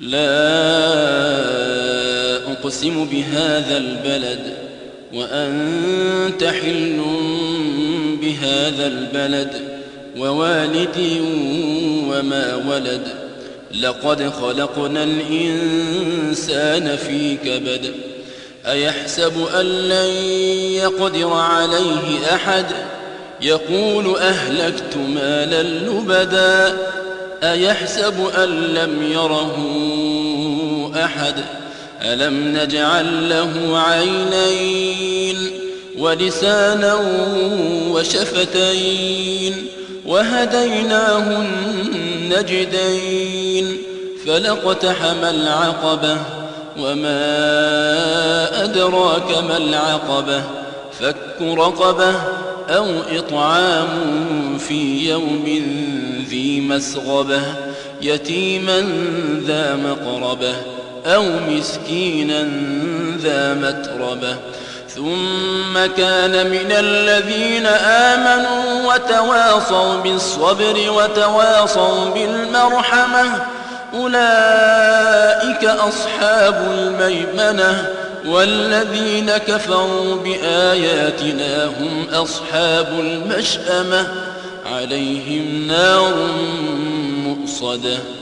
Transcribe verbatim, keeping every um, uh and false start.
لا أقسم بهذا البلد وأنت حل بهذا البلد ووالد وما ولد لقد خلقنا الإنسان في كبد أيحسب أن لن يقدر عليه أحد يقول أهلكت مالا لبدا أيحسب أن لم يره أحد ألم نجعل له عينين ولسانا وشفتين وهديناه النجدين فلاقتحم العقبة وما أدراك ما العقبة فك رقبة أو إطعام في يوم ذي مسغبة يتيما ذا مقربة أو مسكينا ذا متربة ثم كان من الذين آمنوا وتواصوا بالصبر وتواصوا بالمرحمة أولئك أصحاب الميمنة والذين كفروا بآياتنا هم أصحاب المشأمة عليهم نار مؤصدة.